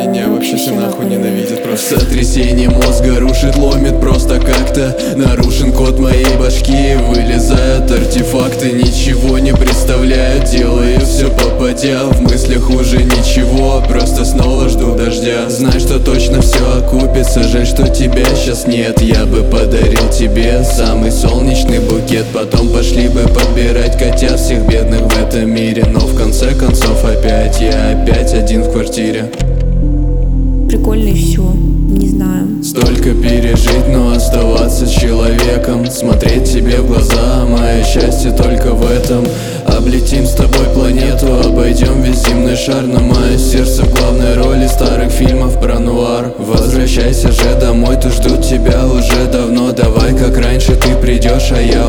Меня вообще все нахуй ненавидят просто. Сотрясение мозга рушит, ломит просто как-то. Нарушен код моей башки, вылезают артефакты. Ничего не представляю, делаю все попадя. В мыслях уже ничего, просто снова жду дождя. Знай, что точно все окупится, жаль, что тебя сейчас нет. Я бы подарил тебе самый солнечный букет. Потом пошли бы подбирать котят всех бедных в этом мире. Но в конце концов опять я опять один в квартире. Прикольно и все, не знаю. Столько пережить, но оставаться человеком. Смотреть тебе в глаза, мое счастье только в этом. Облетим с тобой планету, обойдем весь земной шар. Но мое сердце в главной роли старых фильмов про нуар. Возвращайся же домой, тут ждут тебя уже давно. Давай как раньше ты придешь, а я